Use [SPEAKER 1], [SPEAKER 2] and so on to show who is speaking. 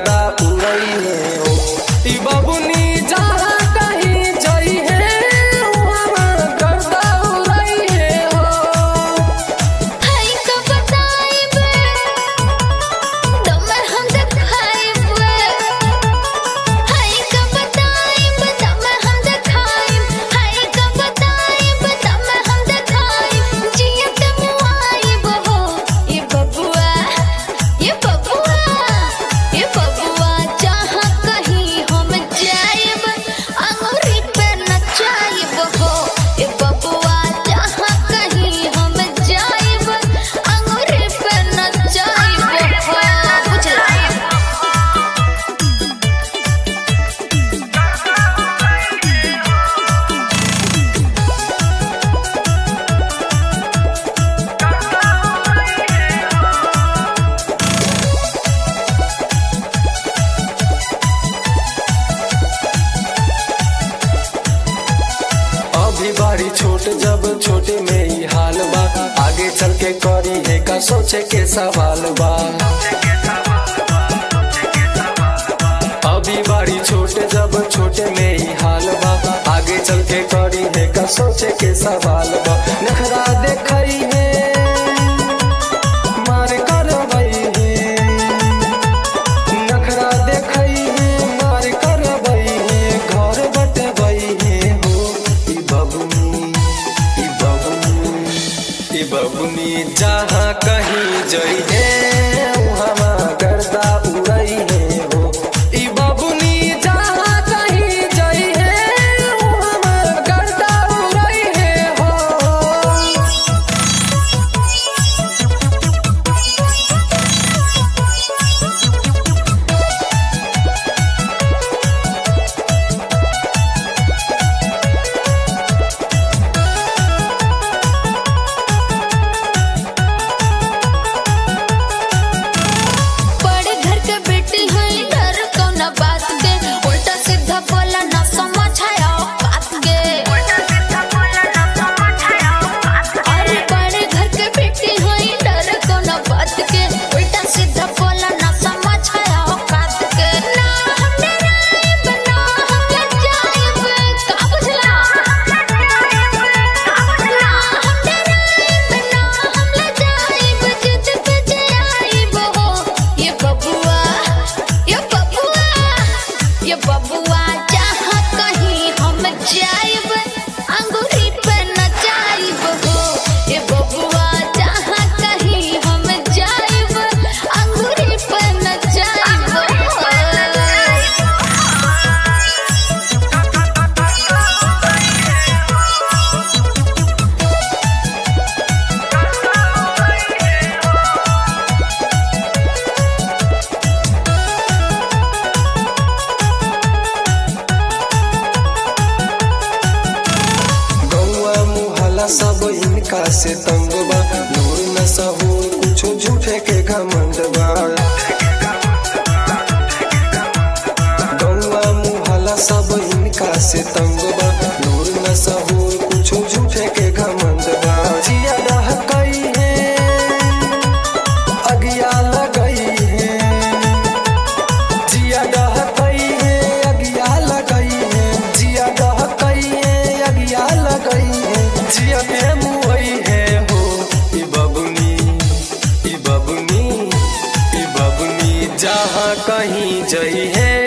[SPEAKER 1] गर्दा उड़ई है हो। ई बबुनी जहाँ कहीं जई है वहाँ गर्दा उड़ई है हो।
[SPEAKER 2] हाय का बताइबे दमे हम देखाइबे, हाय का बताइबे दमे हम देखाइब, हाय का बताइबे दमे हम देखाइब, जिया के मुआइब हो। ये बबुआ ये बबुआ ये बबुआ जहाँ कहीं हम जाइब अंगूरी पे नचाइब हो। ये बबुआ जहाँ कहीं हम जाइब अंगूरी पे नचाइब हो। बुझला
[SPEAKER 1] अभी बारी छोट जब छोटे में ही हाल बा, आगे चल के करी है का सोचे के सवाल बा। अभी बारी छोटे जब छोटे में ही हाल बा, आगे चल के करी है का सोचे के सवाल बा। नखरा देखई है मार करवई है, नखरा देखई है मार करवई है, घर बटवई है हो। ई बबुनी ई बबुनी ई बबुनी जहाँ कहीं जई है वहाँ गर्दा उड़ई है हो। ई बबुनी जहाँ कहीं जई है वहाँ गर्दा उड़ई है हो।
[SPEAKER 2] बड़े घर के बेटी है डर कौना बात के, उल्टा सीधा बोला ना समझाया बात के। अरे बड़े घर के बेटी है डर कौना बात के, उल्टा सीधा बोला ना समझाया बात के। ना हम डराइब ना हम लजाइब, का बुझला? ना हम डराइब ना हम लजाइब, जिद पे जाइब हो। ये बबुआ ये बबुआ ये बबुआ जहाँ कहीं हम जाइब अंगूरी पे नचाइब हो। ये बबुआ जहाँ कहीं हम जाइब अंगूरी पे नचाइब हो।
[SPEAKER 1] गौआ मुहल्ला सब इनका से तंग बा, नूर न सहूर कुछो झूठे के घमंड बा। गौआ मुहल्ला सब इनका से तंग बा, नूर न सहूर कुछो झूठे के घमंड बा। जिया डहकई है अगिया लगई है, जिया डहकई है अगिया लगई है, जिया डहकई है अगिया लगई है, जिया पे मुई है हो। ई बबुनी ई बबुनी ई बबुनी जहाँ कहीं जई है